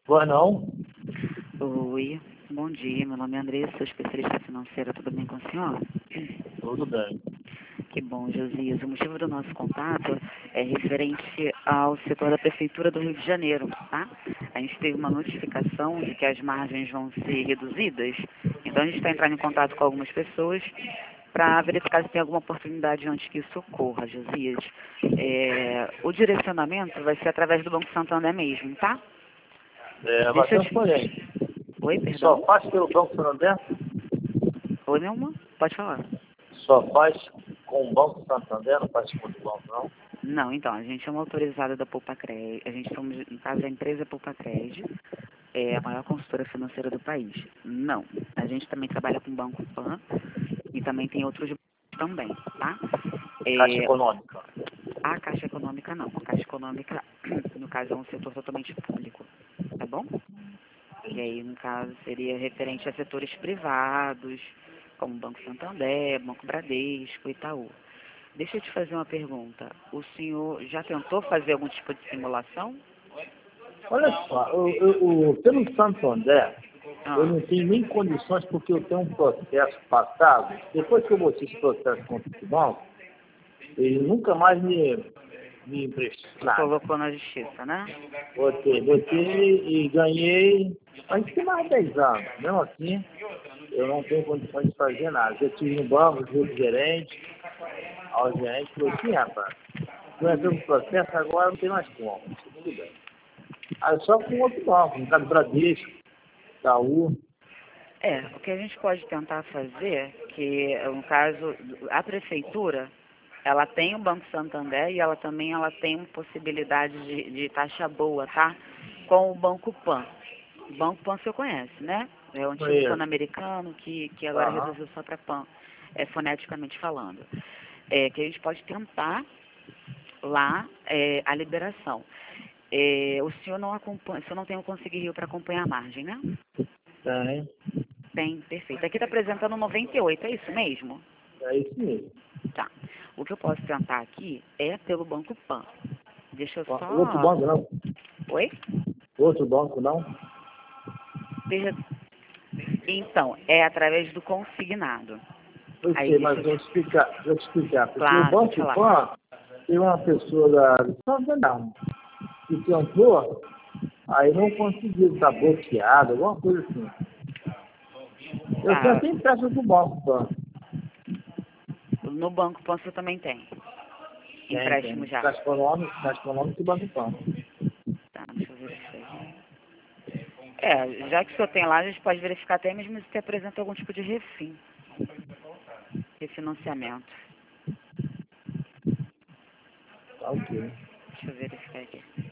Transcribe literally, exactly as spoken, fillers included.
Boa não? Oi, bom dia. Meu nome é Andressa, sou especialista financeira. Tudo bem com o senhor? Tudo bem. Que bom, Josias. O motivo do nosso contato é referente ao setor da Prefeitura do Rio de Janeiro, tá? A gente teve uma notificação de que as margens vão ser reduzidas, então a gente está entrando em contato com algumas pessoas para verificar se tem alguma oportunidade antes que isso ocorra, Josias. É, o direcionamento vai ser através do Banco Santander mesmo, tá? É, Deixa eu bastante te... porém. Oi, Só perdão? faz pelo Banco Santander? Oi, meu amor? Pode falar. Só faz com o Banco Santander, não faz com outro banco, não? Não, então, a gente é uma autorizada da Poupa-Crédito, a gente somos, no caso, a empresa Poupa-Crédito, é a maior consultora financeira do país. Não, a gente também trabalha com o Banco Pan e também tem outros bancos também, tá? Caixa É, Econômica. a Caixa Econômica não, a Caixa Econômica, no caso, é um setor totalmente público, tá bom? E aí, no caso, seria referente a setores privados, como Banco Santander, Banco Bradesco, Itaú. Deixa eu te fazer uma pergunta. O senhor já tentou fazer algum tipo de simulação? Olha só, eu, eu, eu- pelo Santander, eu Ah, não tenho nem condições porque eu tenho um processo passado. Depois que eu botei esse processo contra o banco, ele nunca mais me, me emprestou nada. colocou na justiça, né? Botei, botei e ganhei, mas tem mais de dez anos. Mesmo assim, eu não tenho condições de fazer nada. Eu tive no banco, fui pro gerente, ao gerente falou assim, rapaz, tu entrou no processo, agora não tem mais como. Tudo bem. Aí só com outro banco, no caso Bradesco, Itaú. É, o que a gente pode tentar fazer, que no caso, a prefeitura, ela tem o Banco Santander e ela também ela tem possibilidade de, de taxa boa, tá? Com o Banco Pan. O Banco Pan você conhece, né? É o antigo Conheço. Pan-Americano que, que agora Aham. reduziu só para Pan, é, foneticamente falando. É, que a gente pode tentar lá é, a liberação. É, o senhor não acompanha, o senhor não tem o Conseguir Rio para acompanhar a margem, né? Tem. Tem, perfeito. Aqui está apresentando noventa e oito, é isso mesmo? É isso mesmo. Tá. O que eu posso tentar aqui é pelo Banco Pan. Deixa eu Outro só... banco não? Oi? Outro banco não? Per- Então, é através do consignado. Eu Aí sei, deixa mas eu vou te te... explicar, vou te explicar. Porque o Claro, pode Banco falar. Pan tem uma pessoa da Santander que tentou, aí não conseguiu, está bloqueado, alguma coisa assim. Eu Tá. tentei empréstimo com o Banco Pan. No Banco Pan você também tem. Tem, Empréstimo tem. já. Caixa Econômica, Caixa Econômica e Banco Pan. Tá, deixa eu verificar. É, já que o senhor tem lá, a gente pode verificar até mesmo se apresenta algum tipo de refim, refinanciamento. Tá ok. Deixa eu verificar aqui.